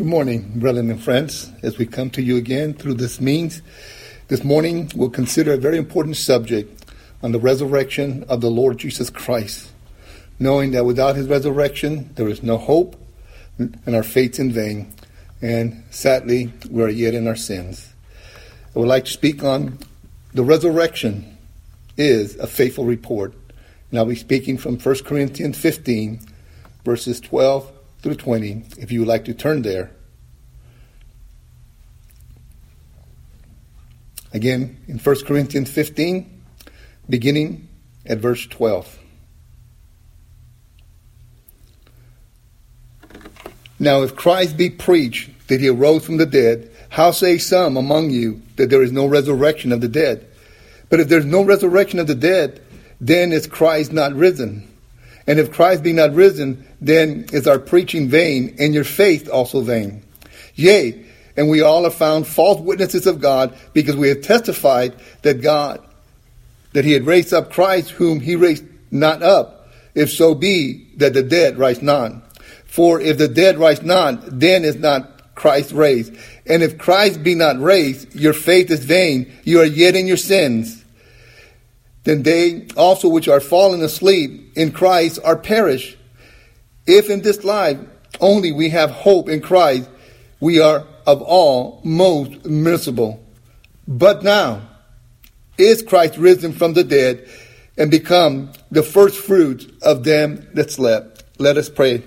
Good morning, brethren and friends. As we come to you again through this means, this morning we'll consider a very important subject on the resurrection of the Lord Jesus Christ, knowing that without his resurrection there is no hope and our faith's in vain, and sadly we are yet in our sins. I would like to speak on the resurrection is a faithful report, and I'll be speaking from 1 Corinthians 15 verses 12 through 20, if you would like to turn there. Again, in 1 Corinthians 15, beginning at verse 12. Now, if Christ be preached that he arose from the dead, how say some among you that there is no resurrection of the dead? But if there is no resurrection of the dead, then is Christ not risen? And if Christ be not risen, then is our preaching vain, and your faith also vain. Yea, and we all are found false witnesses of God, because we have testified that he had raised up Christ, whom he raised not up, if so be that the dead rise not. For if the dead rise not, then is not Christ raised. And if Christ be not raised, your faith is vain, you are yet in your sins. Then they also which are fallen asleep in Christ are perished. If in this life only we have hope in Christ, we are of all most miserable. But now is Christ risen from the dead and become the first fruits of them that slept. Let us pray.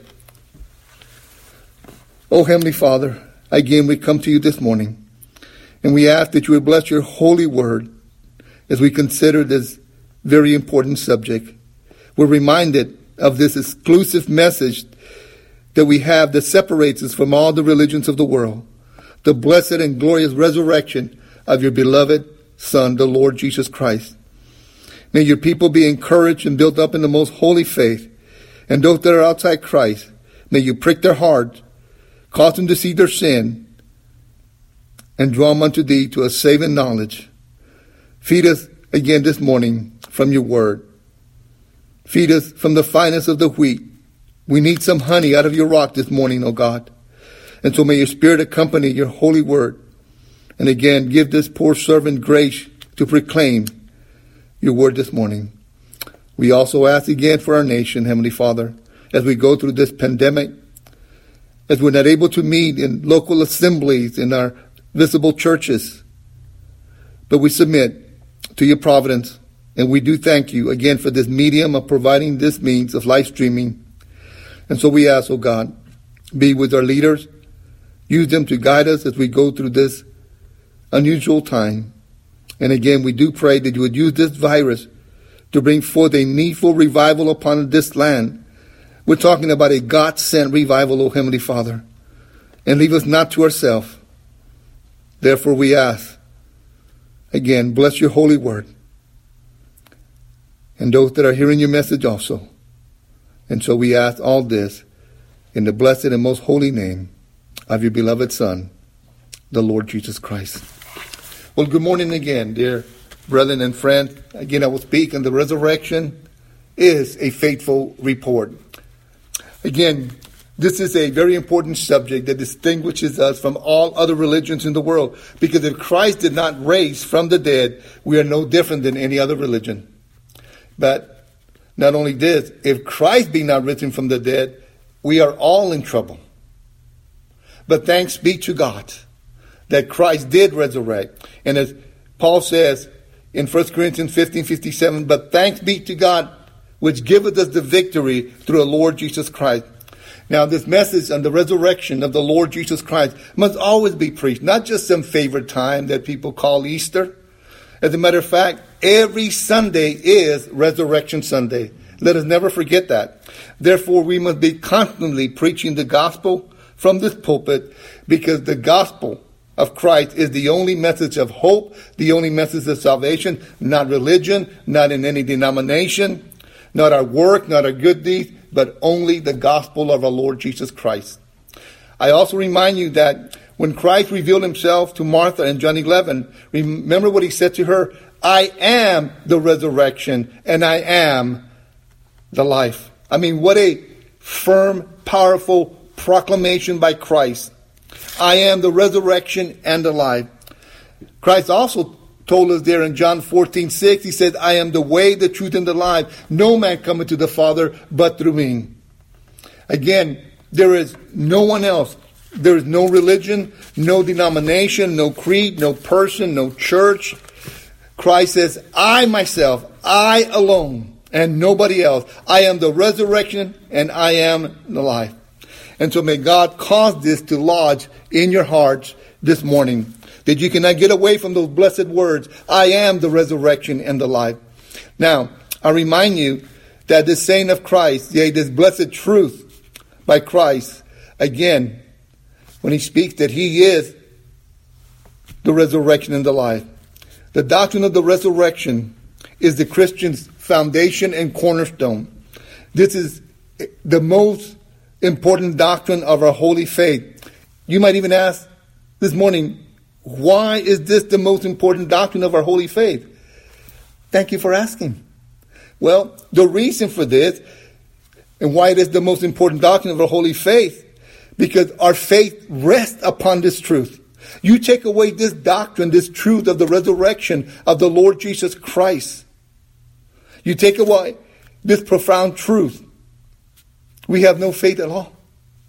O Heavenly Father, again we come to you this morning, and we ask that you would bless your holy word as we consider this very important subject. We're reminded of this exclusive message that we have that separates us from all the religions of the world, the blessed and glorious resurrection of your beloved Son, the Lord Jesus Christ. May your people be encouraged and built up in the most holy faith, and those that are outside Christ, may you prick their hearts, cause them to see their sin, and draw them unto thee to a saving knowledge. Feed us again this morning from your word. Feed us from the finest of the wheat. We need some honey out of your rock this morning, O God. And so may your Spirit accompany your holy word. And again, give this poor servant grace to proclaim your word this morning. We also ask again for our nation, Heavenly Father, as we go through this pandemic, as we're not able to meet in local assemblies in our visible churches. But we submit to your providence. And we do thank you again for this medium of providing this means of live streaming. And so we ask, oh God, be with our leaders. Use them to guide us as we go through this unusual time. And again, we do pray that you would use this virus to bring forth a needful revival upon this land. We're talking about a God-sent revival, O Heavenly Father. And leave us not to ourselves. Therefore we ask, again, bless your holy word. And those that are hearing your message also. And so we ask all this in the blessed and most holy name of your beloved Son, the Lord Jesus Christ. Well, good morning again, dear brethren and friends. Again, I will speak on the resurrection is a faithful report. Again, this is a very important subject that distinguishes us from all other religions in the world. Because if Christ did not raise from the dead, we are no different than any other religion. But not only this, if Christ be not risen from the dead, we are all in trouble. But thanks be to God that Christ did resurrect. And as Paul says in 1 Corinthians 15:57, but thanks be to God which giveth us the victory through the Lord Jesus Christ. Now this message on the resurrection of the Lord Jesus Christ must always be preached, not just some favorite time that people call Easter. As a matter of fact, every Sunday is Resurrection Sunday. Let us never forget that. Therefore, we must be constantly preaching the gospel from this pulpit, because the gospel of Christ is the only message of hope, the only message of salvation, not religion, not in any denomination, not our work, not our good deeds, but only the gospel of our Lord Jesus Christ. I also remind you that when Christ revealed himself to Martha in John 11, remember what he said to her? I am the resurrection and I am the life. I mean, what a firm, powerful proclamation by Christ. I am the resurrection and the life. Christ also told us there in John 14:6, he said, I am the way, the truth, and the life. No man cometh to the Father but through me. Again, there is no one else. There is no religion, no denomination, no creed, no person, no church. Christ says, I myself, I alone, and nobody else. I am the resurrection and I am the life. And so may God cause this to lodge in your hearts this morning, that you cannot get away from those blessed words, I am the resurrection and the life. Now, I remind you that this saying of Christ, yea, this blessed truth by Christ, again, when he speaks that he is the resurrection and the life. The doctrine of the resurrection is the Christian's foundation and cornerstone. This is the most important doctrine of our holy faith. You might even ask this morning, why is this the most important doctrine of our holy faith? Thank you for asking. Well, the reason for this and why it is the most important doctrine of our holy faith, because our faith rests upon this truth. You take away this doctrine, this truth of the resurrection of the Lord Jesus Christ. You take away this profound truth. We have no faith at all.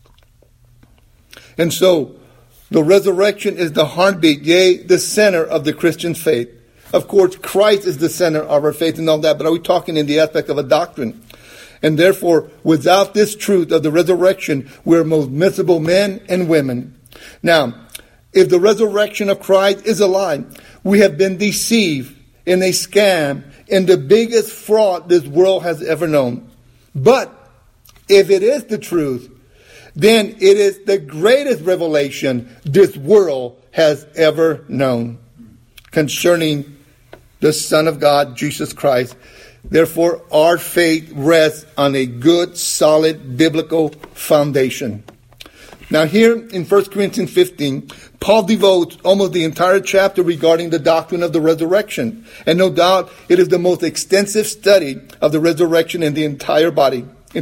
And so, the resurrection is the heartbeat, yea, the center of the Christian faith. Of course, Christ is the center of our faith and all that, but are we talking in the aspect of a doctrine? And therefore, without this truth of the resurrection, we're most miserable men and women. Now, if the resurrection of Christ is a lie, we have been deceived in a scam, in the biggest fraud this world has ever known. But if it is the truth, then it is the greatest revelation this world has ever known concerning the Son of God, Jesus Christ. Therefore, our faith rests on a good, solid, biblical foundation. Now here in 1 Corinthians 15, Paul devotes almost the entire chapter regarding the doctrine of the resurrection. And no doubt it is the most extensive study of the resurrection in the entire body, in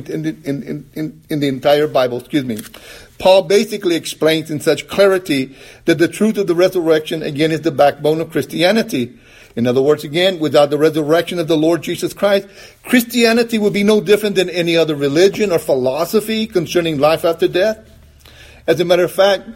the entire Bible, Paul basically explains in such clarity that the truth of the resurrection, again, is the backbone of Christianity. In other words, again, without the resurrection of the Lord Jesus Christ, Christianity would be no different than any other religion or philosophy concerning life after death. As a matter of fact,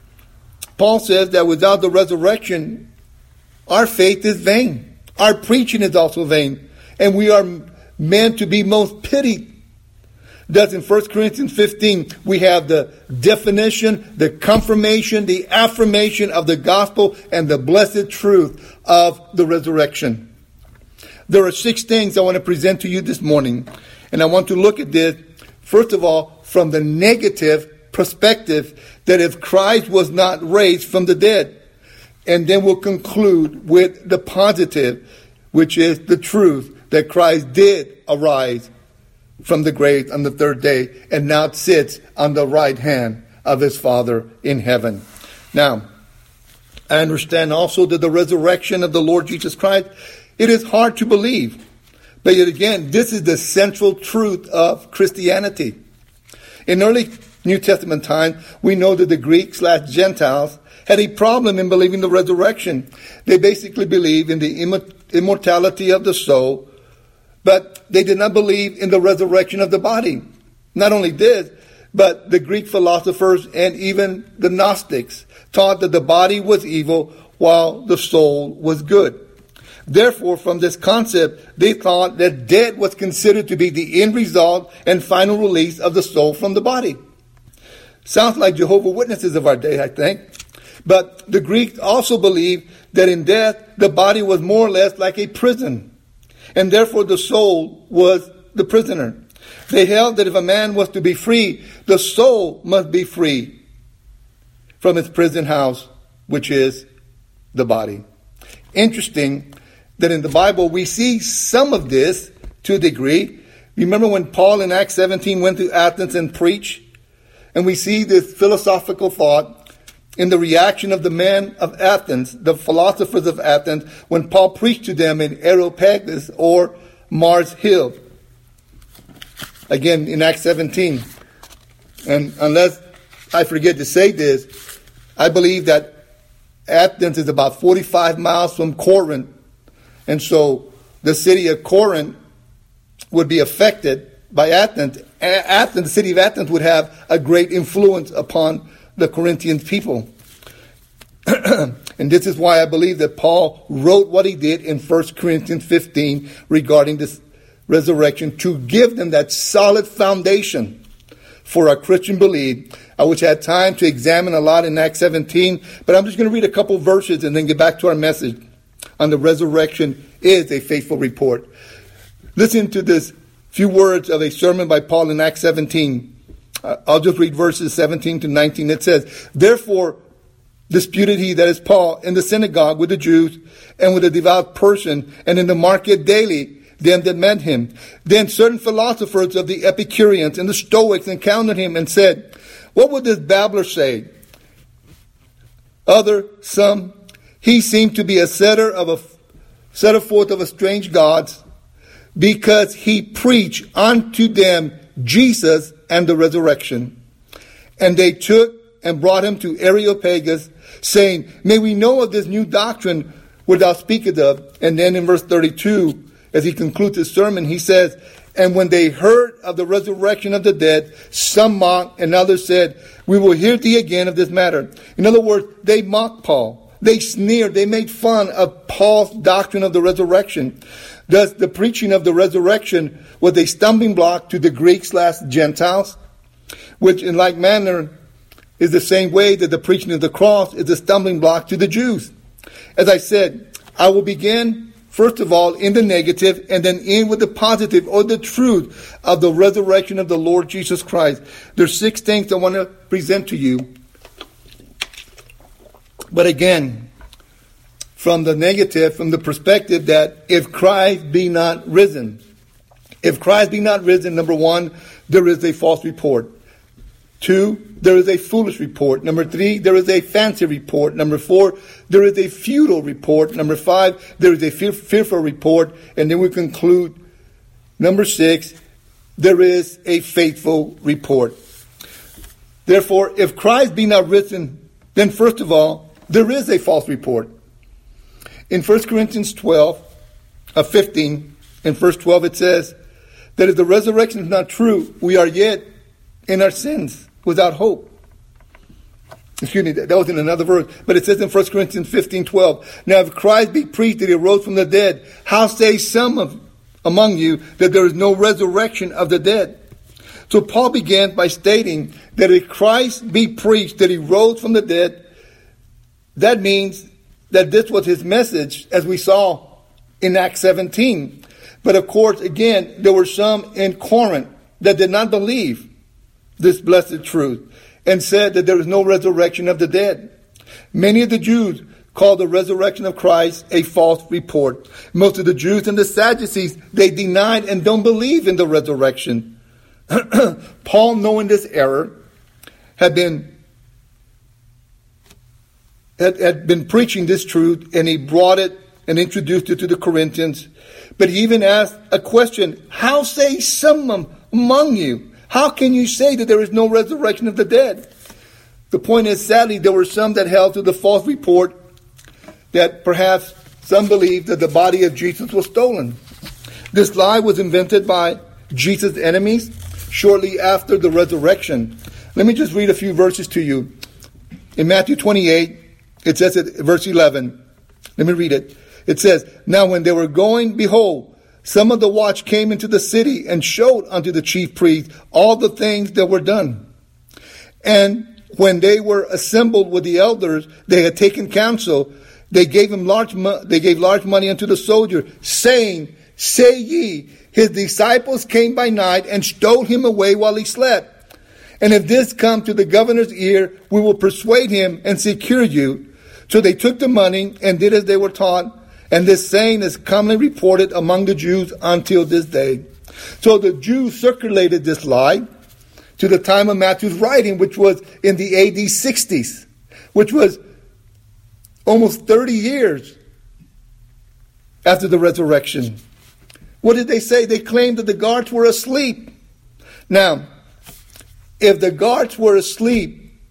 Paul says that without the resurrection, our faith is vain. Our preaching is also vain. And we are meant to be most pitied. Thus, in 1 Corinthians 15, we have the definition, the confirmation, the affirmation of the gospel and the blessed truth of the resurrection. There are 6 things I want to present to you this morning. And I want to look at this, first of all, from the negative perspective that if Christ was not raised from the dead. And then we'll conclude with the positive, which is the truth that Christ did arise from the grave on the 3rd day and now sits on the right hand of his Father in heaven. Now, I understand also that the resurrection of the Lord Jesus Christ, it is hard to believe. But yet again, this is the central truth of Christianity. In early New Testament time, we know that the Greeks/Gentiles had a problem in believing the resurrection. They basically believed in the immortality of the soul, but they did not believe in the resurrection of the body. Not only this, but the Greek philosophers and even the Gnostics taught that the body was evil while the soul was good. Therefore, from this concept, they thought that death was considered to be the end result and final release of the soul from the body. Sounds like Jehovah's Witnesses of our day, I think. But the Greeks also believed that in death, the body was more or less like a prison. And therefore the soul was the prisoner. They held that if a man was to be free, the soul must be free from its prison house, which is the body. Interesting that in the Bible we see some of this to a degree. Remember when Paul in Acts 17 went to Athens and preached? And we see this philosophical thought in the reaction of the men of Athens, the philosophers of Athens, when Paul preached to them in Areopagus or Mars Hill. Again, in Acts 17. And unless I forget to say this, I believe that Athens is about 45 miles from Corinth. And so the city of Corinth would be affected by Athens. The city of Athens would have a great influence upon the Corinthian people. And this is why I believe that Paul wrote what he did in 1 Corinthians 15 regarding this resurrection, to give them that solid foundation for our Christian belief. I wish I had time to examine a lot in Acts 17, but I'm just going to read a couple verses and then get back to our message on the resurrection is a faithful report. Listen to this few words of a sermon by Paul in Acts 17. I'll just read verses 17 to 19. It says, "Therefore disputed he," that is Paul, "in the synagogue with the Jews and with a devout person, and in the market daily them that met him. Then certain philosophers of the Epicureans and the Stoics encountered him and said, What would this babbler say? Some, he seemed to be a setter forth of a strange gods, because he preached unto them Jesus and the resurrection. And they took and brought him to Areopagus, saying, May we know of this new doctrine which thou speakest of. And then in verse 32, as he concludes his sermon, he says, And when they heard of the resurrection of the dead, some mocked, and others said, We will hear thee again of this matter. In other words, they mocked Paul. They sneered. They made fun of Paul's doctrine of the resurrection. Thus, the preaching of the resurrection was a stumbling block to the Greeks/Gentiles, which in like manner is the same way that the preaching of the cross is a stumbling block to the Jews. As I said, I will begin, first of all, in the negative, and then end with the positive, or the truth of the resurrection of the Lord Jesus Christ. There's 6 things I want to present to you. But again, from the negative, from the perspective that if Christ be not risen, number 1, there is a false report. 2, there is a foolish report. Number 3, there is a fancy report. Number 4, there is a futile report. Number 5, there is a fearful report. And then we conclude, number 6, there is a faithful report. Therefore, if Christ be not risen, then first of all, there is a false report. In 1 Corinthians 15, in verse 12, it says that if the resurrection is not true, we are yet in our sins, without hope. Excuse me, that was in another verse. But it says in 1 Corinthians 15:12, Now if Christ be preached that he arose from the dead, how say some among you that there is no resurrection of the dead? So Paul began by stating that if Christ be preached that he rose from the dead, that means that this was his message, as we saw in Acts 17. But of course, again, there were some in Corinth that did not believe this blessed truth and said that there is no resurrection of the dead. Many of the Jews called the resurrection of Christ a false report. Most of the Jews and the Sadducees, they denied and don't believe in the resurrection. Paul, knowing this error, had been preaching this truth, and he brought it and introduced it to the Corinthians. But he even asked a question, How say some among you? How can you say that there is no resurrection of the dead? The point is, sadly, there were some that held to the false report that perhaps some believed that the body of Jesus was stolen. This lie was invented by Jesus' enemies shortly after the resurrection. Let me just read a few verses to you. In Matthew 28, it says at verse 11, let me read it. It says, Now when they were going, behold, some of the watch came into the city and showed unto the chief priests all the things that were done. And when they were assembled with the elders, they had taken counsel. They gave large money unto the soldier, saying, Say ye, his disciples came by night and stole him away while he slept. And if this come to the governor's ear, we will persuade him and secure you. So they took the money and did as they were taught. And this saying is commonly reported among the Jews until this day. So the Jews circulated this lie to the time of Matthew's writing, which was in the AD 60s, which was almost 30 years after the resurrection. What did they say? They claimed that the guards were asleep. Now, if the guards were asleep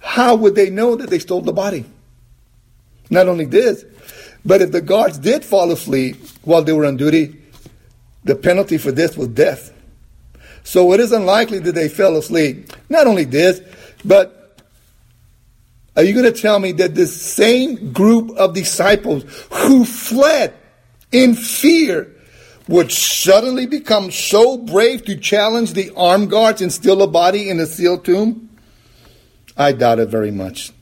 how would they know that they stole the body? Not only this, but if the guards did fall asleep while they were on duty, the penalty for this was death. So it is unlikely that they fell asleep. Not only this, but are you going to tell me that this same group of disciples who fled in fear would suddenly become so brave to challenge the armed guards and steal a body in a sealed tomb? I doubt it very much.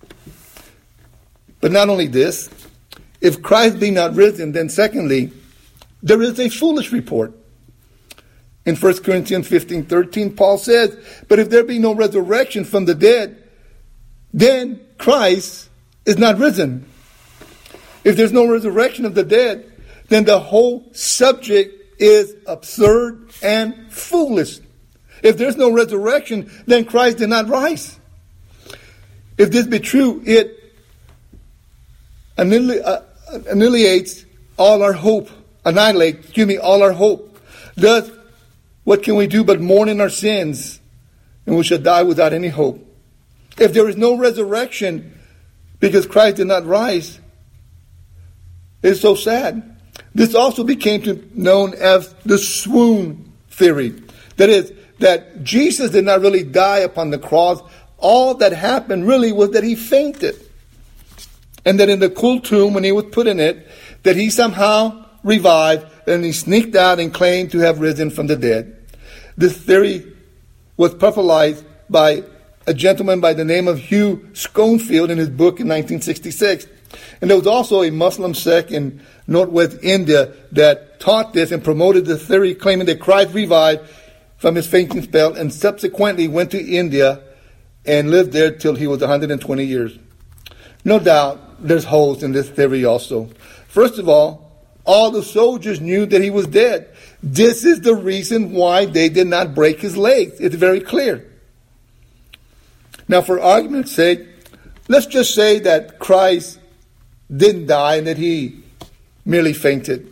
But not only this, if Christ be not risen, then secondly, there is a foolish report. In 1 Corinthians 15:13, Paul says, but if there be no resurrection from the dead, then Christ is not risen. If there's no resurrection of the dead, then the whole subject is absurd and foolish. If there's no resurrection, then Christ did not rise. If this be true, it annihilates all our hope. All our hope. Thus, what can we do but mourn in our sins, and we shall die without any hope? If there is no resurrection because Christ did not rise, it's so sad. This also became known as the swoon theory. That is, that Jesus did not really die upon the cross. All that happened really was that he fainted. And that in the cool tomb, when he was put in it, that he somehow revived, and he sneaked out and claimed to have risen from the dead. This theory was popularized by a gentleman by the name of Hugh Schoenfield in his book in 1966. And there was also a Muslim sect in northwest India that taught this and promoted the theory, claiming that Christ revived from his fainting spell and subsequently went to India and lived there till he was 120 years. No doubt there's holes in this theory also. First of all the soldiers knew that he was dead. This is the reason why they did not break his legs. It's very clear. Now, for argument's sake, let's just say that Christ didn't die and that he merely fainted.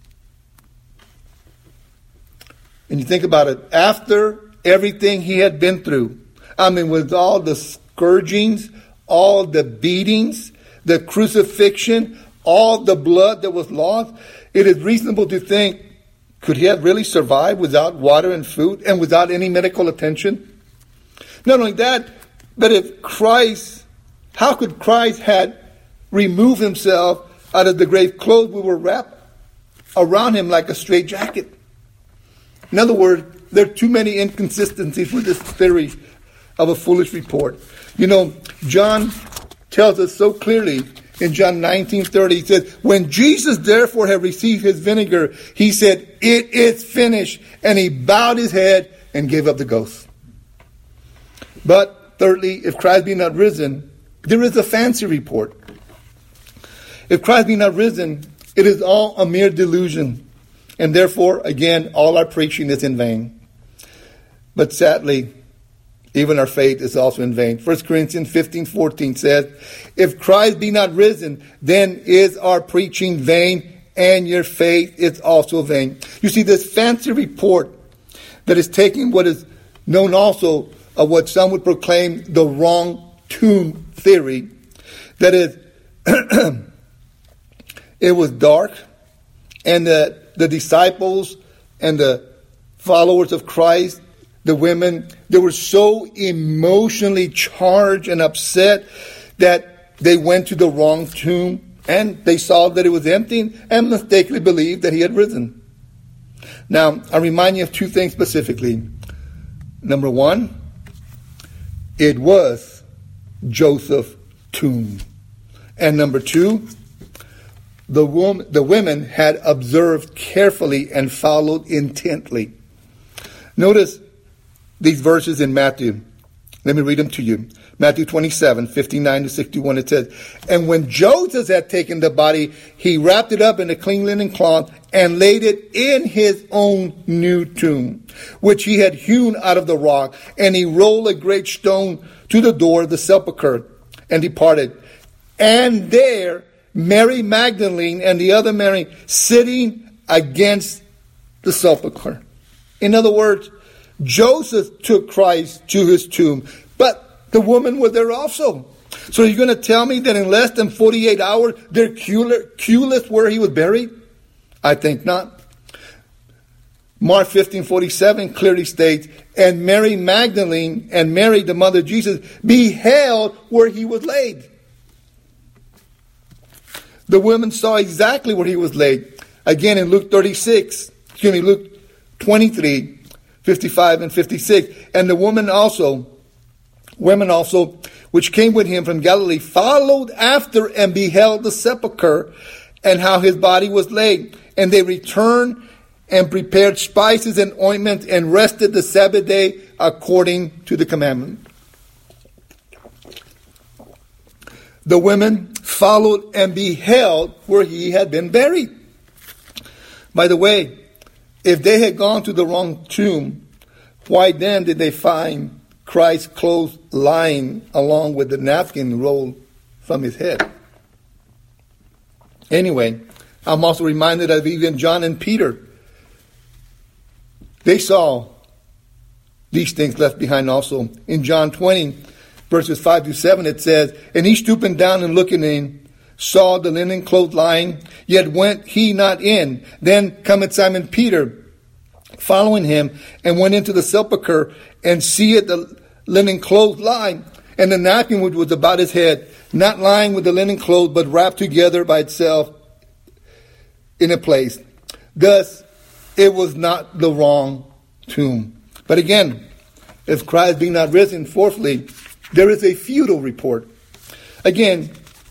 And you think about it, after everything he had been through, with all the scourgings, all the beatings, the crucifixion, all the blood that was lost, it is reasonable to think, could he have really survived without water and food and without any medical attention? Not only that, but how could Christ had removed himself out of the grave? Clothes were wrapped around him like a straitjacket. In other words, there are too many inconsistencies with this theory of a foolish report. John tells us so clearly in John 19:30, he says, when Jesus therefore had received his vinegar, he said, it is finished. And he bowed his head and gave up the ghost. But thirdly, if Christ be not risen, there is a fancy report. If Christ be not risen, it is all a mere delusion. And therefore, again, all our preaching is in vain. But sadly, even our faith is also in vain. 1 Corinthians 15:14 says, if Christ be not risen, then is our preaching vain, and your faith is also vain. You see, this fancy report that is taking what is known also of what some would proclaim the wrong tomb theory. That is, it was dark, and the disciples and the followers of Christ, the women, they were so emotionally charged and upset that they went to the wrong tomb and they saw that it was empty and mistakenly believed that he had risen. Now, I remind you of two things specifically. Number one, it was Joseph's tomb. And number two, the women had observed carefully and followed intently. Notice these verses in Matthew. Let me read them to you. Matthew 27:59-61. It says, and when Joseph had taken the body, he wrapped it up in a clean linen cloth and laid it in his own new tomb, which he had hewn out of the rock. And he rolled a great stone to the door of the sepulchre and departed. And there Mary Magdalene and the other Mary sitting against the sepulchre. In other words, Joseph took Christ to his tomb, but The woman was there also. So you're going to tell me that in less than 48 hours, they're clueless where he was buried? I think not. Mark 15:47 clearly states, and Mary Magdalene and Mary, the mother of Jesus, beheld where he was laid. The women saw exactly where he was laid. Again, in Luke 23, 55 and 56. And the women also, which came with him from Galilee, followed after and beheld the sepulchre and how his body was laid. And they returned and prepared spices and ointments and rested the Sabbath day according to the commandment. The women followed and beheld where he had been buried. By the way, if they had gone to the wrong tomb, why then did they find Christ's clothes lying along with the napkin rolled from his head? Anyway, I'm also reminded of even John and Peter. They saw these things left behind also. In John 20, verses 5-7, it says, and he stooping down and looking in, saw the linen clothes lying, yet went he not in. Then cometh Simon Peter, following him, and went into the sepulchre, and seeth the linen clothes lying, and the napkin which was about his head, not lying with the linen clothes, but wrapped together by itself in a place. Thus, it was not the wrong tomb. But again, if Christ be not risen, fourthly, there is a futile report. Again,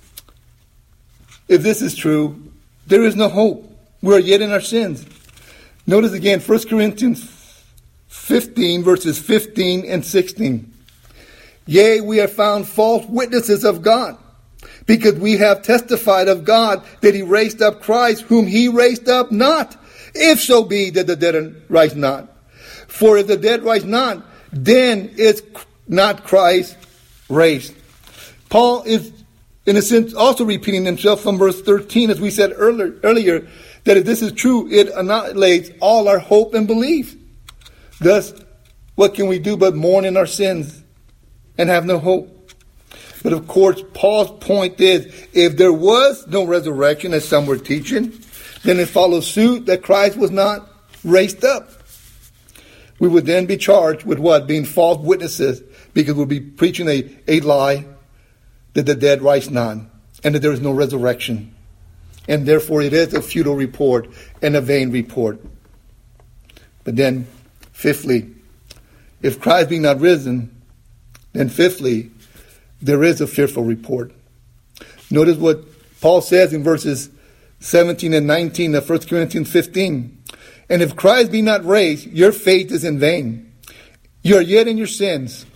if this is true, there is no hope. We are yet in our sins. Notice again, 1 Corinthians 15, verses 15 and 16. Yea, we are found false witnesses of God, because we have testified of God that he raised up Christ, whom he raised up not, if so be that the dead rise not. For if the dead rise not, then is not Christ raised. Paul is, in a sense, also repeating himself from verse 13, as we said earlier, that if this is true, it annihilates all our hope and belief. Thus, what can we do but mourn in our sins and have no hope? But of course, Paul's point is, if there was no resurrection, as some were teaching, then it follows suit that Christ was not raised up. We would then be charged with what? Being false witnesses, because we'll be preaching a lie that the dead rise not, and that there is no resurrection. And therefore it is a futile report and a vain report. But then, fifthly, if Christ be not risen, then fifthly, there is a fearful report. Notice what Paul says in verses 17 and 19 of 1 Corinthians 15. And if Christ be not raised, your faith is in vain. You are yet in your sins.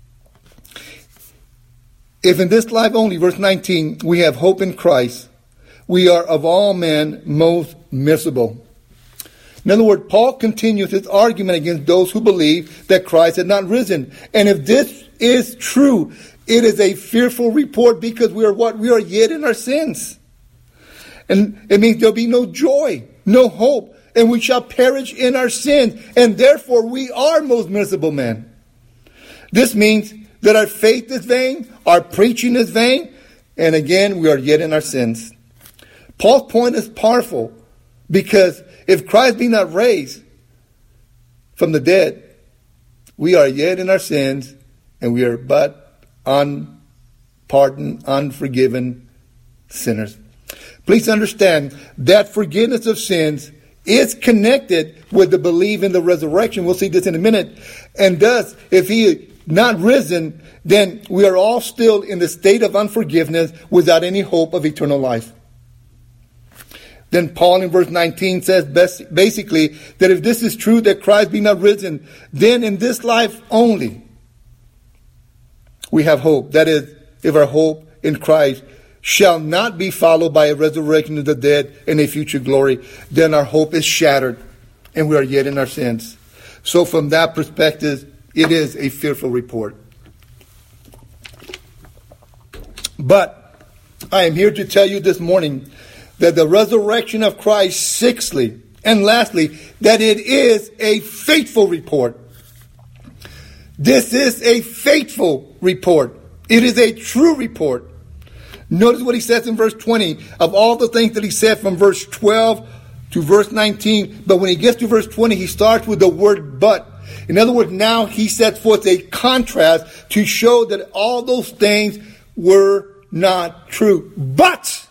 If in this life only, verse 19, we have hope in Christ, we are of all men most miserable. In other words, Paul continues his argument against those who believe that Christ had not risen. And if this is true, it is a fearful report, because we are what? We are yet in our sins. And it means there'll be no joy, no hope, and we shall perish in our sins. And therefore we are most miserable men. This means that our faith is vain, our preaching is vain, and again, we are yet in our sins. Paul's point is powerful, because if Christ be not raised from the dead, we are yet in our sins, and we are but unpardoned, unforgiven sinners. Please understand that forgiveness of sins is connected with the belief in the resurrection. We'll see this in a minute. And thus, if he is not risen, then we are all still in the state of unforgiveness without any hope of eternal life. Then Paul in verse 19 says basically that if this is true, that Christ be not risen, then in this life only we have hope. That is, if our hope in Christ shall not be followed by a resurrection of the dead and a future glory, then our hope is shattered and we are yet in our sins. So from that perspective, it is a fearful report. But I am here to tell you this morning that the resurrection of Christ, sixthly and lastly, that it is a faithful report. This is a faithful report. It is a true report. Notice what he says in verse 20 of all the things that he said from verse 12 to verse 19. But when he gets to verse 20, he starts with the word but. In other words, now he sets forth a contrast to show that all those things were not true. But,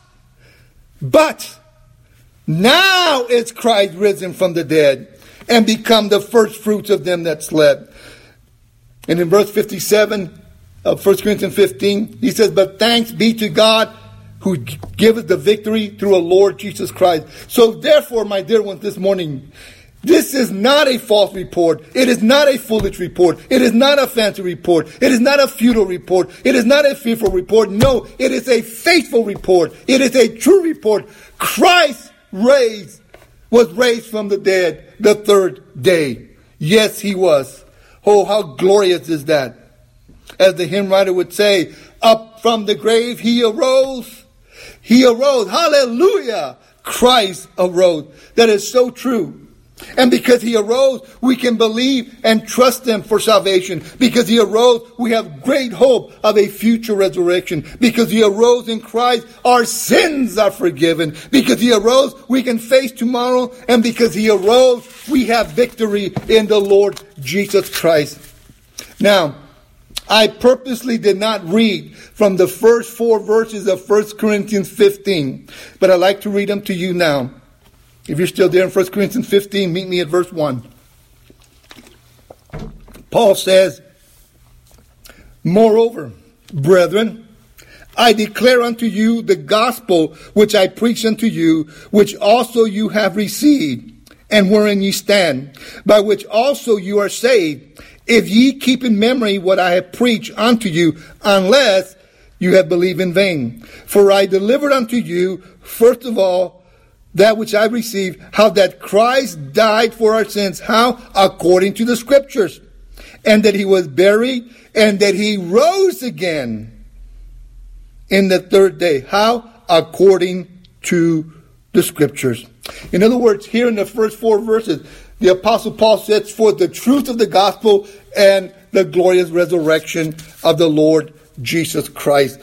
now is Christ risen from the dead and become the first fruits of them that slept. And in verse 57 of 1 Corinthians 15, he says, but thanks be to God who giveth the victory through our Lord Jesus Christ. So therefore, my dear ones, this morning, this is not a false report. It is not a foolish report. It is not a fancy report. It is not a futile report. It is not a fearful report. No, it is a faithful report. It is a true report. Christ was raised from the dead the third day. Yes, he was. Oh, how glorious is that. As the hymn writer would say, up from the grave he arose. He arose. Hallelujah. Christ arose. That is so true. And because he arose, we can believe and trust him for salvation. Because he arose, we have great hope of a future resurrection. Because he arose in Christ, our sins are forgiven. Because he arose, we can face tomorrow. And because he arose, we have victory in the Lord Jesus Christ. Now, I purposely did not read from the first 4 verses of 1 Corinthians 15. But I'd like to read them to you now. If you're still there in 1 Corinthians 15, meet me at verse 1. Paul says, moreover, brethren, I declare unto you the gospel which I preach unto you, which also you have received, and wherein ye stand, by which also you are saved, if ye keep in memory what I have preached unto you, unless you have believed in vain. For I delivered unto you, first of all, that which I received, how that Christ died for our sins, how? According to the scriptures, and that he was buried, and that he rose again in the third day. How? According to the scriptures. In other words, here in the first 4 verses, the Apostle Paul sets forth the truth of the gospel and the glorious resurrection of the Lord Jesus Christ.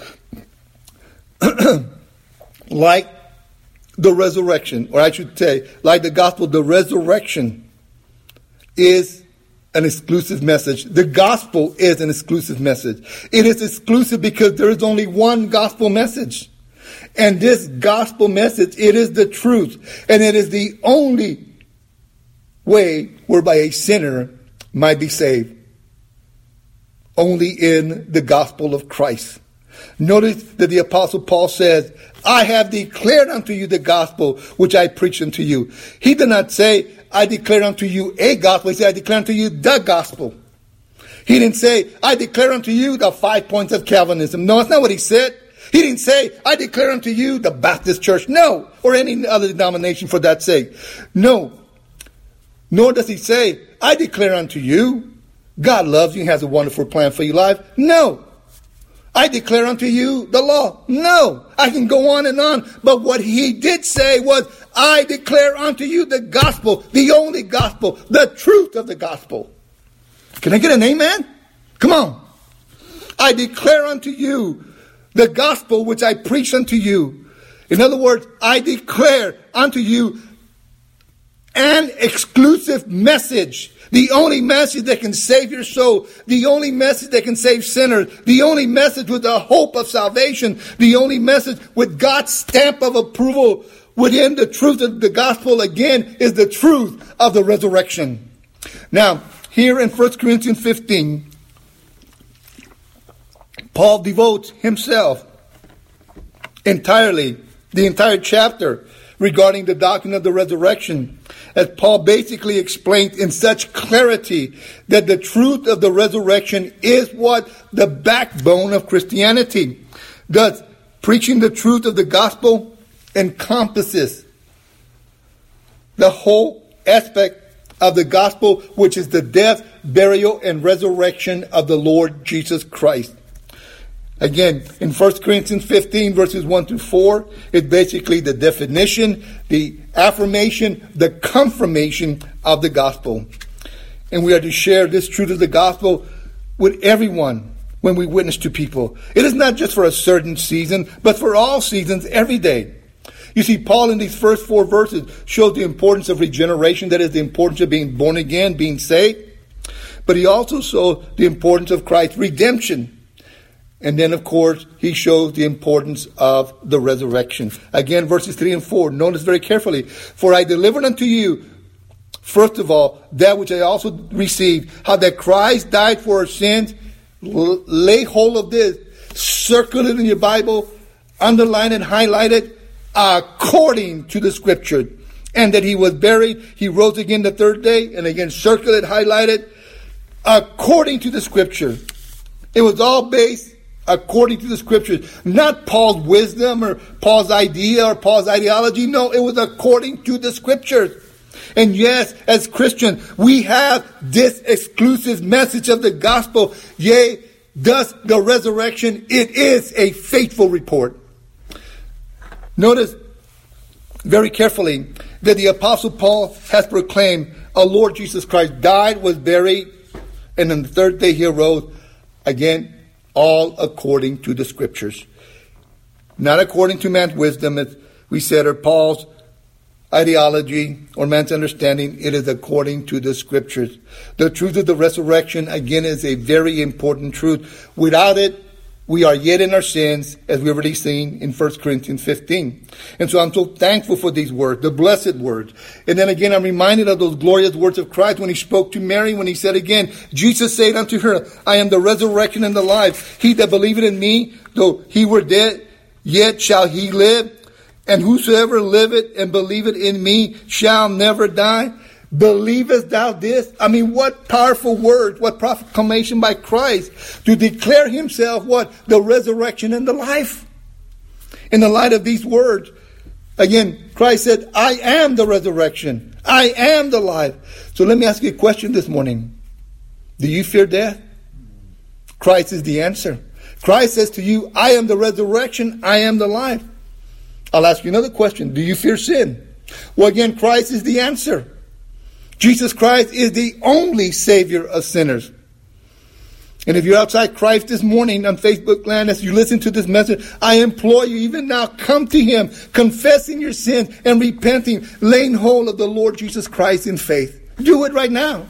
Like the resurrection, or I should say, like the gospel, the resurrection is an exclusive message. The gospel is an exclusive message. It is exclusive because there is only one gospel message. And this gospel message, it is the truth. And it is the only way whereby a sinner might be saved. Only in the gospel of Christ. Notice that the Apostle Paul says, I have declared unto you the gospel which I preach unto you. He did not say, I declare unto you a gospel. He said, I declare unto you the gospel. He didn't say, I declare unto you the 5 points of Calvinism. No, that's not what he said. He didn't say, I declare unto you the Baptist church. No, or any other denomination for that sake. No. Nor does he say, I declare unto you, God loves you and has a wonderful plan for your life. No. I declare unto you the law. No. I can go on and on. But what he did say was, I declare unto you the gospel, the only gospel, the truth of the gospel. Can I get an amen? Come on. I declare unto you the gospel which I preach unto you. In other words, I declare unto you an exclusive message. The only message that can save your soul. The only message that can save sinners. The only message with the hope of salvation. The only message with God's stamp of approval within the truth of the gospel, again, is the truth of the resurrection. Now, here in 1 Corinthians 15, Paul devotes himself entirely, the entire chapter, regarding the doctrine of the resurrection, as Paul basically explained in such clarity that the truth of the resurrection is what the backbone of Christianity. Thus, preaching the truth of the gospel encompasses the whole aspect of the gospel, which is the death, burial, and resurrection of the Lord Jesus Christ. Again, in 1 Corinthians 15, verses 1 to 4, it's basically the definition, the affirmation, the confirmation of the gospel. And we are to share this truth of the gospel with everyone when we witness to people. It is not just for a certain season, but for all seasons, every day. You see, Paul in these first 4 verses shows the importance of regeneration, that is the importance of being born again, being saved. But he also shows the importance of Christ's redemption. And then, of course, he shows the importance of the resurrection. Again, verses 3 and 4, notice very carefully. For I delivered unto you, first of all, that which I also received, how that Christ died for our sins. Lay hold of this. Circle it in your Bible. Underline it, highlight it. According to the Scripture. And that he was buried. He rose again the 3rd day. And again, circle it, highlight it. According to the Scripture. It was all based according to the Scriptures. Not Paul's wisdom or Paul's idea or Paul's ideology. No, it was according to the Scriptures. And yes, as Christians, we have this exclusive message of the gospel. Yea, thus the resurrection, it is a faithful report. Notice very carefully that the Apostle Paul has proclaimed our Lord Jesus Christ died, was buried, and on the 3rd day he arose. Again, all according to the Scriptures. Not according to man's wisdom, as we said, or Paul's ideology or man's understanding. It is according to the Scriptures. The truth of the resurrection, again, is a very important truth. Without it, we are yet in our sins, as we've already seen in 1 Corinthians 15. And so I'm so thankful for these words, the blessed words. And then again, I'm reminded of those glorious words of Christ when he spoke to Mary, when he said again, Jesus said unto her, I am the resurrection and the life. He that believeth in me, though he were dead, yet shall he live. And whosoever liveth and believeth in me shall never die. Believest thou this? I mean, what powerful words, what proclamation by Christ to declare himself what? The resurrection and the life. In the light of these words, again, Christ said, I am the resurrection. I am the life. So let me ask you a question this morning. Do you fear death? Christ is the answer. Christ says to you, I am the resurrection. I am the life. I'll ask you another question. Do you fear sin? Well, again, Christ is the answer. Jesus Christ is the only Savior of sinners. And if you're outside Christ this morning on Facebook land, as you listen to this message, I implore you even now, come to him, confessing your sins and repenting, laying hold of the Lord Jesus Christ in faith. Do it right now.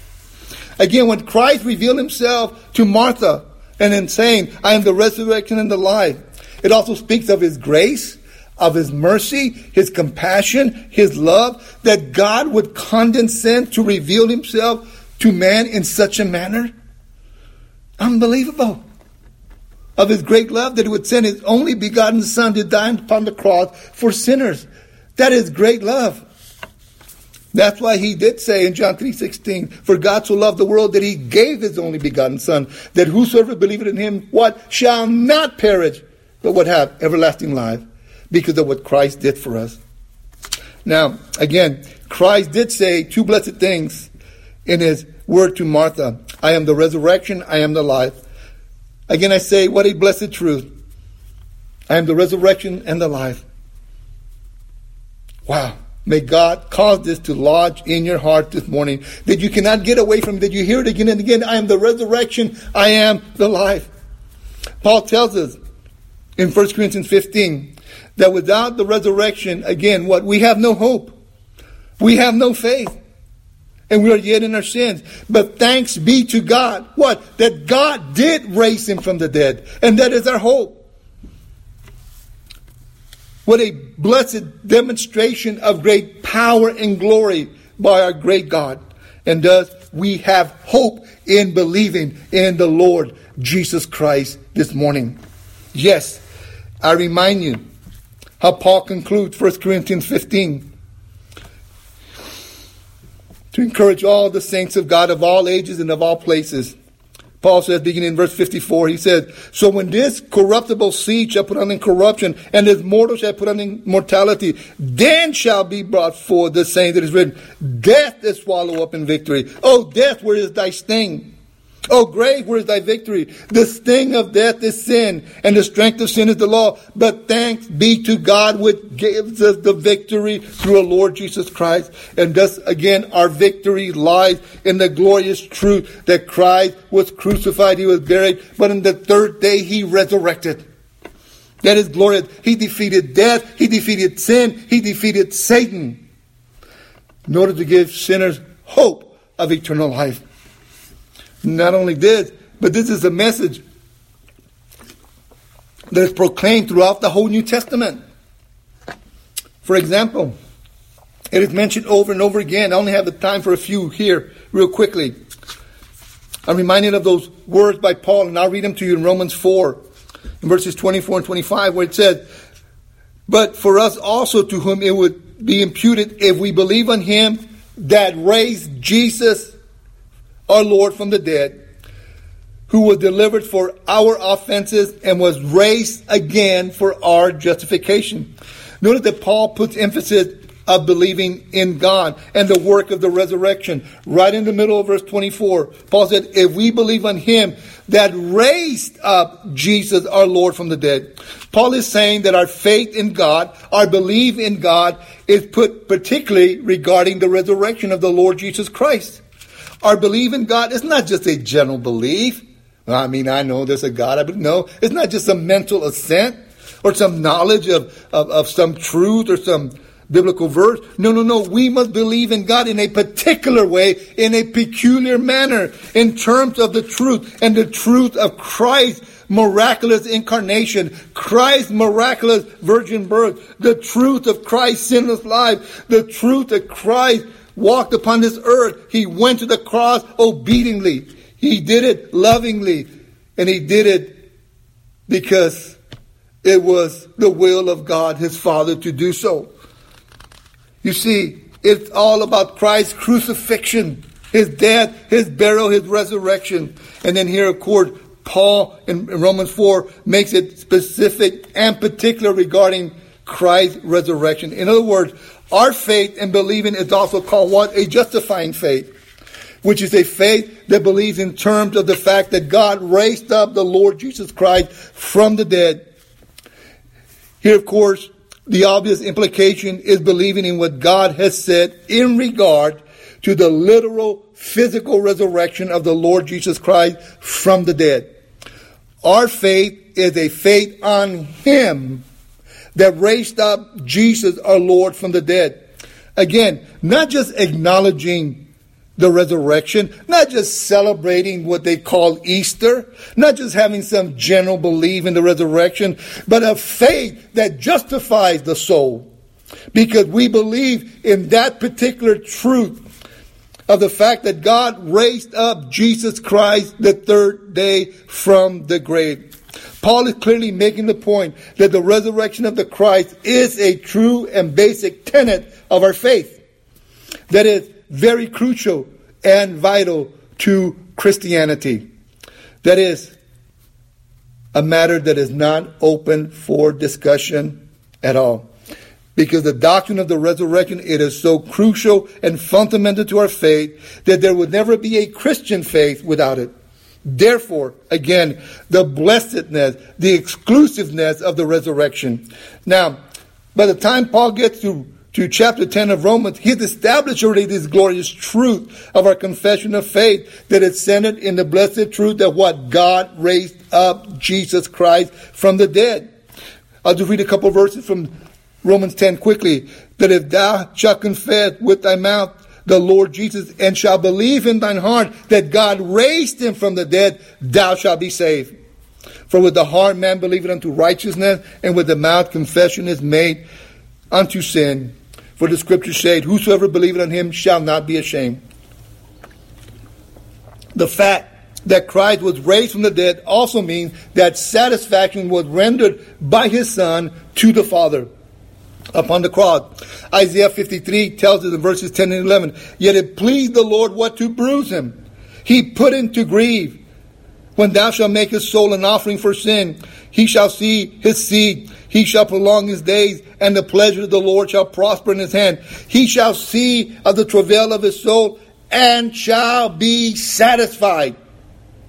Again, when Christ revealed himself to Martha and in saying, I am the resurrection and the life, it also speaks of his grace, of his mercy, his compassion, his love, that God would condescend to reveal himself to man in such a manner. Unbelievable. Of his great love, that he would send his only begotten Son to die upon the cross for sinners. That is great love. That's why he did say in John 3:16, for God so loved the world that he gave his only begotten Son, that whosoever believeth in him, what? Shall not perish, but would have everlasting life. Because of what Christ did for us. Now, again, Christ did say 2 blessed things in his word to Martha. I am the resurrection, I am the life. Again, I say, what a blessed truth. I am the resurrection and the life. Wow. May God cause this to lodge in your heart this morning, that you cannot get away from it, that you hear it again and again. I am the resurrection, I am the life. Paul tells us in 1 Corinthians 15, that without the resurrection, again, what? We have no hope. We have no faith. And we are yet in our sins. But thanks be to God. What? That God did raise him from the dead. And that is our hope. What a blessed demonstration of great power and glory by our great God. And thus we have hope in believing in the Lord Jesus Christ this morning. Yes, I remind you how Paul concludes 1 Corinthians 15 to encourage all the saints of God of all ages and of all places. Paul says, beginning in verse 54, he says, so when this corruptible seed shall put on incorruption, and this mortal shall put on immortality, then shall be brought forth the saying that is written, death is swallowed up in victory. Oh, death, where is thy sting? O grave, where is thy victory? The sting of death is sin, and the strength of sin is the law. But thanks be to God, which gives us the victory through our Lord Jesus Christ. And thus, again, our victory lies in the glorious truth that Christ was crucified, he was buried, but on the third day he resurrected. That is glorious. He defeated death, he defeated sin, he defeated Satan, in order to give sinners hope of eternal life. Not only this, but this is a message that is proclaimed throughout the whole New Testament. For example, it is mentioned over and over again. I only have the time for a few here real quickly. I'm reminded of those words by Paul, and I'll read them to you in Romans 4, in verses 24 and 25, where it says, but for us also, to whom it would be imputed if we believe on him that raised Jesus our Lord from the dead, who was delivered for our offenses and was raised again for our justification. Notice that Paul puts emphasis of believing in God and the work of the resurrection. Right in the middle of verse 24, Paul said, if we believe on him that raised up Jesus our Lord from the dead. Paul is saying that our faith in God, our belief in God, is put particularly regarding the resurrection of the Lord Jesus Christ. Our belief in God is not just a general belief. I mean, I know there's a God. But no, it's not just some mental assent or some knowledge of some truth or some biblical verse. No. We must believe in God in a particular way, in a peculiar manner, in terms of the truth and the truth of Christ's miraculous incarnation, Christ's miraculous virgin birth, the truth of Christ's sinless life, the truth that Christ walked upon this earth. He went to the cross obediently. He did it lovingly. And he did it because it was the will of God, his Father, to do so. You see, it's all about Christ's crucifixion, his death, his burial, his resurrection. And then here, of course, Paul in Romans 4 makes it specific and particular regarding Christ's resurrection. In other words, our faith and believing is also called what? A justifying faith, which is a faith that believes in terms of the fact that God raised up the Lord Jesus Christ from the dead. Here, of course, the obvious implication is believing in what God has said in regard to the literal physical resurrection of the Lord Jesus Christ from the dead. Our faith is a faith on him that raised up Jesus our Lord from the dead. Again, not just acknowledging the resurrection, not just celebrating what they call Easter, not just having some general belief in the resurrection, but a faith that justifies the soul. Because we believe in that particular truth of the fact that God raised up Jesus Christ the third day from the grave. Paul is clearly making the point that the resurrection of the Christ is a true and basic tenet of our faith that is very crucial and vital to Christianity. That is a matter that is not open for discussion at all. Because the doctrine of the resurrection, it is so crucial and fundamental to our faith that there would never be a Christian faith without it. Therefore, again, the blessedness, the exclusiveness of the resurrection. Now, by the time Paul gets to chapter 10 of Romans, he's established already this glorious truth of our confession of faith that is centered in the blessed truth that what? God raised up Jesus Christ from the dead. I'll just read a couple verses from Romans 10 quickly. That if thou shalt confess with thy mouth the Lord Jesus, and shalt believe in thine heart that God raised him from the dead, thou shalt be saved. For with the heart man believeth unto righteousness, and with the mouth confession is made unto sin. For the scripture said, whosoever believeth on him shall not be ashamed. The fact that Christ was raised from the dead also means that satisfaction was rendered by his Son to the Father upon the cross. Isaiah 53 tells us in verses 10 and 11, yet it pleased the Lord what? To bruise him. He put him to grief. When thou shalt make his soul an offering for sin, he shall see his seed. He shall prolong his days, and the pleasure of the Lord shall prosper in his hand. He shall see of the travail of his soul, and shall be satisfied.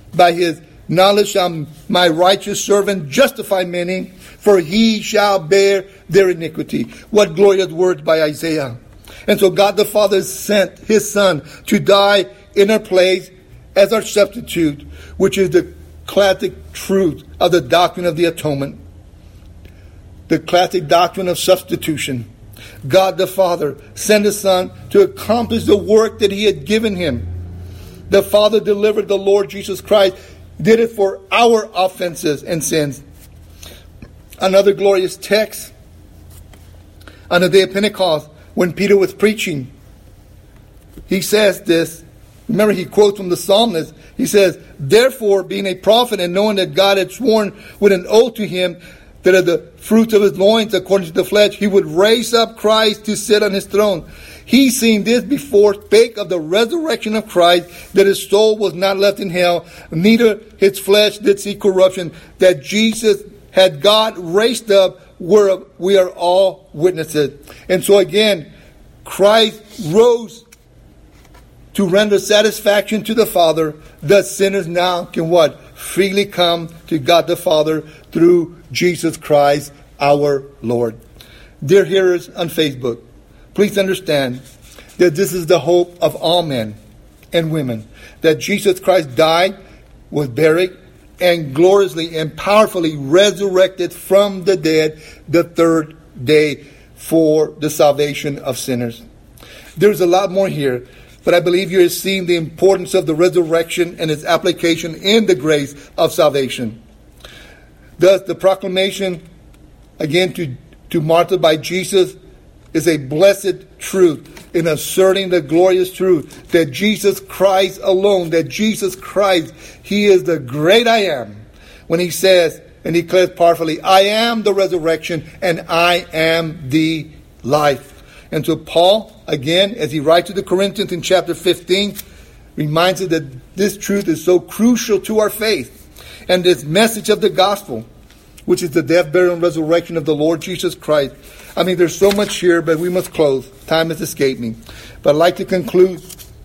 By his knowledge shall my righteous servant justify many, for he shall bear their iniquity. What glorious words by Isaiah. And so God the Father sent his Son to die in our place as our substitute, which is the classic truth of the doctrine of the atonement. The classic doctrine of substitution. God the Father sent his Son to accomplish the work that he had given him. The Father delivered the Lord Jesus Christ, did it for our offenses and sins. Another glorious text on the day of Pentecost, when Peter was preaching, he says this. Remember, he quotes from the psalmist. He says, therefore, being a prophet and knowing that God had sworn with an oath to him that of the fruits of his loins, according to the flesh, he would raise up Christ to sit on his throne. He, seeing this before, spake of the resurrection of Christ, that his soul was not left in hell, neither his flesh did see corruption, that Jesus had God raised up, whereof we are all witnesses. And so again, Christ rose to render satisfaction to the Father, that sinners now can what? Freely come to God the Father through Jesus Christ our Lord. Dear hearers on Facebook, please understand that this is the hope of all men and women, that Jesus Christ died, was buried, and gloriously and powerfully resurrected from the dead the third day for the salvation of sinners. There's a lot more here, but I believe you're seeing the importance of the resurrection and its application in the grace of salvation. Thus, the proclamation, again, to Martha by Jesus is a blessed truth in asserting the glorious truth that Jesus Christ alone, that Jesus Christ, he is the great I am. When he says and declares powerfully, I am the resurrection and I am the life. And so Paul, again, as he writes to the Corinthians in chapter 15, reminds us that this truth is so crucial to our faith. And this message of the gospel, which is the death, burial, and resurrection of the Lord Jesus Christ. I mean, there's so much here, but we must close. Time has escaped me. But I'd like to conclude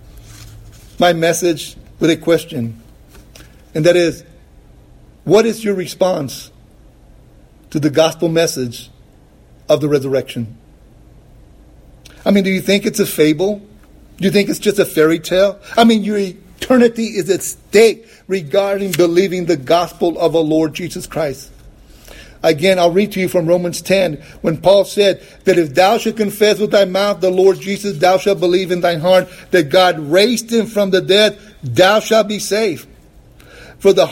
my message with a question. And that is, what is your response to the gospel message of the resurrection? I mean, do you think it's a fable? Do you think it's just a fairy tale? I mean, your eternity is at stake regarding believing the gospel of our Lord Jesus Christ. Again, I'll read to you from Romans 10, when Paul said that if thou shalt confess with thy mouth the Lord Jesus, thou shalt believe in thine heart that God raised him from the dead, thou shalt be saved. For with the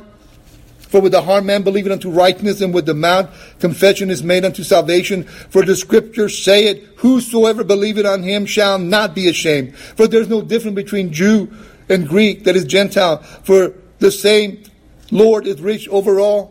heart man believeth unto righteousness, and with the mouth confession is made unto salvation. For the scriptures say it, whosoever believeth on him shall not be ashamed. For there's no difference between Jew and Greek, that is Gentile. For the same Lord is rich over all,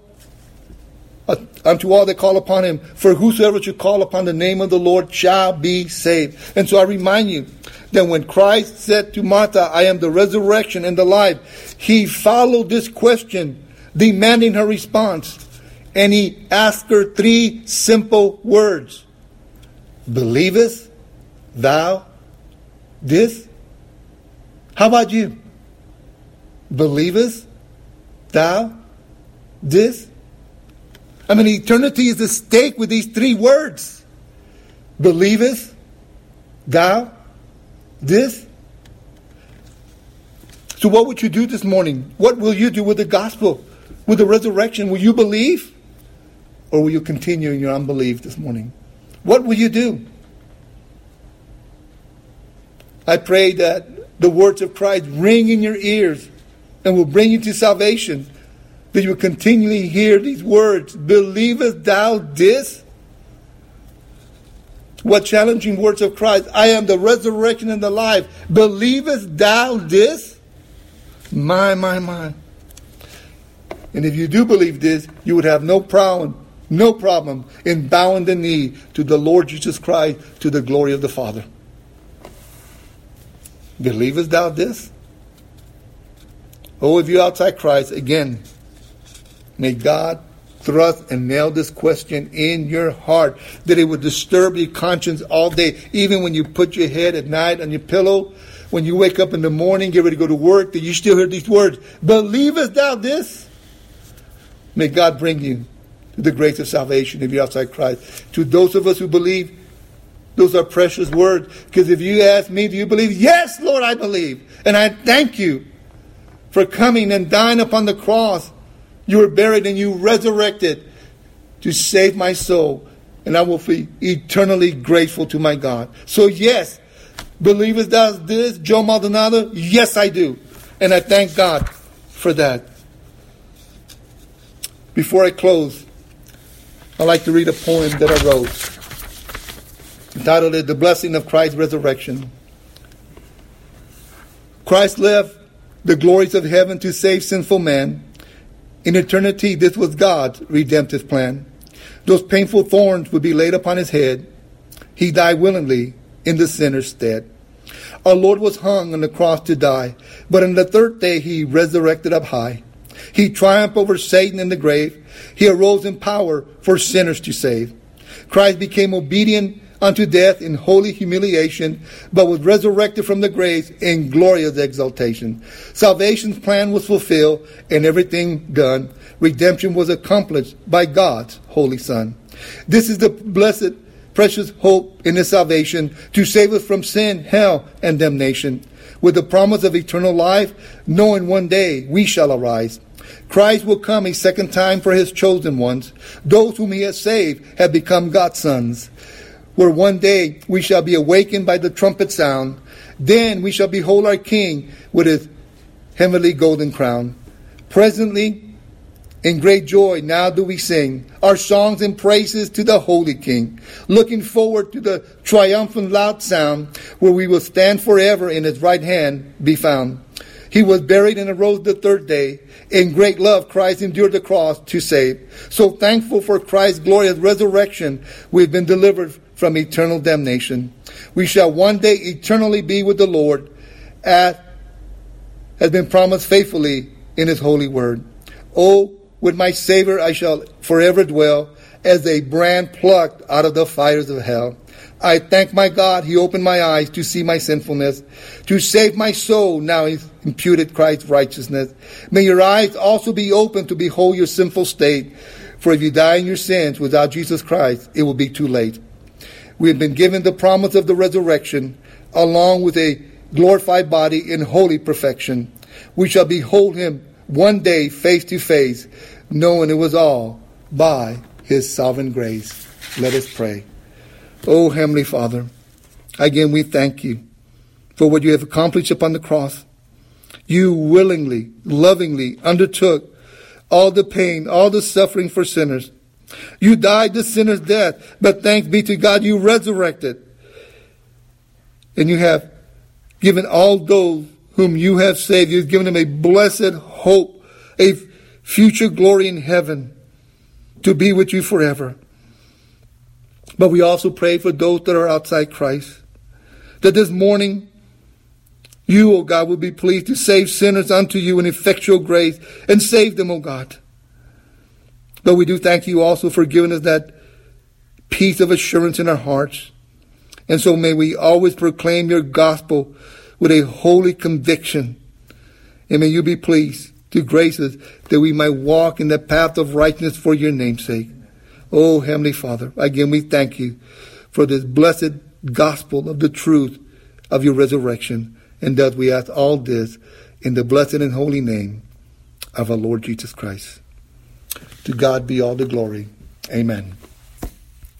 unto all that call upon him. For whosoever should call upon the name of the Lord shall be saved. And so I remind you that when Christ said to Martha, I am the resurrection and the life, he followed this question, demanding her response. And he asked her three simple words. Believest thou this? How about you? Believest thou this? I mean, eternity is at stake with these three words. Believest thou this? So what would you do this morning? What will you do with the gospel? With the resurrection? Will you believe? Or will you continue in your unbelief this morning? What will you do? I pray that the words of Christ ring in your ears and will bring you to salvation. That you will continually hear these words. Believest thou this? What challenging words of Christ. I am the resurrection and the life. Believest thou this? My. And if you do believe this, you would have no problem in bowing the knee to the Lord Jesus Christ, to the glory of the Father. Believest thou this? Oh, if you're outside Christ, again, may God thrust and nail this question in your heart, that it would disturb your conscience all day, even when you put your head at night on your pillow, when you wake up in the morning, get ready to go to work, that you still hear these words, believest thou this? May God bring you to the grace of salvation if you're outside Christ. To those of us who believe, those are precious words. Because if you ask me, do you believe? Yes, Lord, I believe. And I thank you for coming and dying upon the cross. You were buried and you resurrected to save my soul. And I will be eternally grateful to my God. So yes, believest thou this, Joe Maldonado? Yes, I do. And I thank God for that. Before I close, I'd like to read a poem that I wrote. Entitled it, The Blessing of Christ's Resurrection. Christ left the glories of heaven to save sinful man. In eternity, this was God's redemptive plan. Those painful thorns would be laid upon his head. He died willingly in the sinner's stead. Our Lord was hung on the cross to die, but on the third day he resurrected up high. He triumphed over Satan in the grave. He arose in power for sinners to save. Christ became obedient unto death in holy humiliation, but was resurrected from the grave in glorious exaltation. Salvation's plan was fulfilled and everything done. Redemption was accomplished by God's Holy Son. This is the blessed, precious hope in His salvation to save us from sin, hell, and damnation. With the promise of eternal life, knowing one day we shall arise. Christ will come a second time for His chosen ones. Those whom He has saved have become God's sons. Where one day we shall be awakened by the trumpet sound. Then we shall behold our King with His heavenly golden crown. Presently, in great joy, now do we sing our songs and praises to the Holy King, looking forward to the triumphant loud sound, where we will stand forever in His right hand be found. He was buried and arose the third day. In great love, Christ endured the cross to save. So thankful for Christ's glorious resurrection, we've been delivered from eternal damnation. We shall one day eternally be with the Lord, as has been promised faithfully in His holy word. Oh, with my Savior I shall forever dwell, as a brand plucked out of the fires of hell. I thank my God, He opened my eyes to see my sinfulness, to save my soul. Now He's imputed Christ's righteousness. May your eyes also be open to behold your sinful state. For if you die in your sins without Jesus Christ, it will be too late. We have been given the promise of the resurrection, along with a glorified body in holy perfection. We shall behold Him one day face to face, knowing it was all by His sovereign grace. Let us pray. Oh, Heavenly Father, again we thank You for what You have accomplished upon the cross. You willingly, lovingly undertook all the pain, all the suffering for sinners. You died the sinner's death, but thanks be to God, You resurrected. And You have given all those whom You have saved, You've given them a blessed hope, a future glory in heaven, to be with You forever. But we also pray for those that are outside Christ, that this morning You, O God, will be pleased to save sinners unto You in effectual grace, and save them, O God. But we do thank You also for giving us that peace of assurance in our hearts. And so may we always proclaim Your gospel with a holy conviction. And may You be pleased to grace us that we might walk in the path of righteousness for Your name's sake. Oh, Heavenly Father, again we thank You for this blessed gospel of the truth of Your resurrection. And thus we ask all this in the blessed and holy name of our Lord Jesus Christ. To God be all the glory. Amen.